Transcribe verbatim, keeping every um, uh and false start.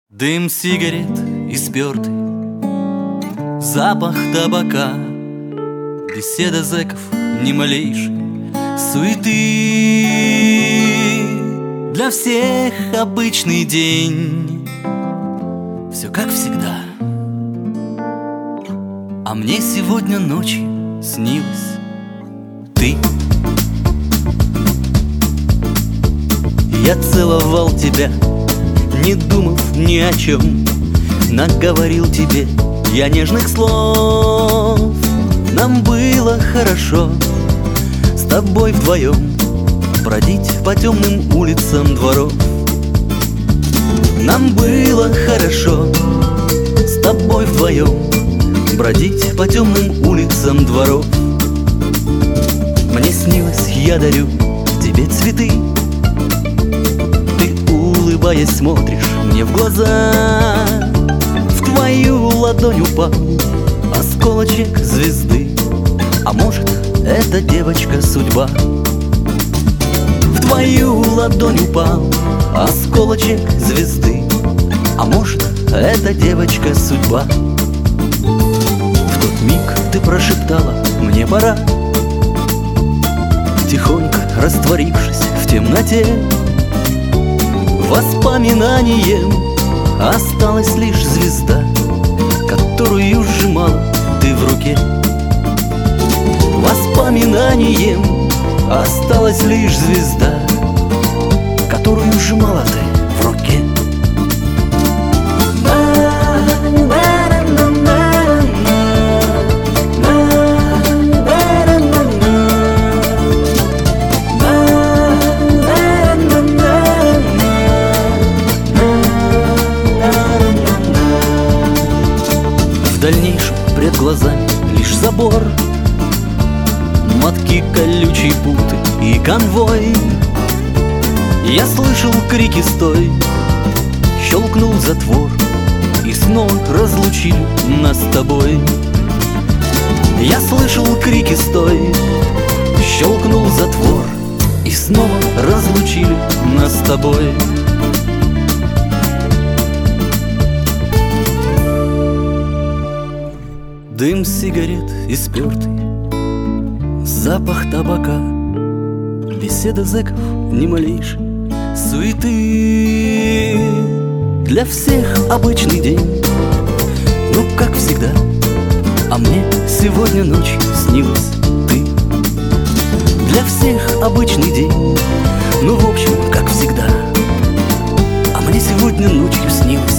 Дым сигарет и спёртый запах табака, беседа зэков ни малейшей суеты. Для всех обычный день, все как всегда. А мне сегодня ночью снилась ты. Я целовал тебя, не думав ни о чем, наговорил тебе я нежных слов. Нам было хорошо с тобой вдвоем бродить по темным улицам дворов. Нам было хорошо с тобой вдвоем бродить по темным улицам дворов. Мне снилось, я дарю тебе цветы, улыбаясь, смотришь мне в глаза. В твою ладонь упал осколочек звезды, а может, это девочка судьба. В твою ладонь упал осколочек звезды, а может, это девочка судьба. В тот миг ты прошептала: мне пора, тихонько растворившись в темноте. Воспоминанием осталась лишь звезда, которую сжимала ты в руке. Воспоминанием осталась лишь звезда, которую сжимала ты в руке. В дальнейшем пред глазами лишь забор, мотки колючей путы и конвой. Я слышал крики: стой! Щелкнул затвор, и снова разлучили нас с тобой. Я слышал крики: стой! Щелкнул затвор, и снова разлучили нас с тобой. Дым сигарет и спёртый запах табака, беседа зэков ни малейшей суеты. Для всех обычный день, ну как всегда. А мне сегодня ночью снилась ты. Для всех обычный день, ну в общем как всегда. А мне сегодня ночью снилась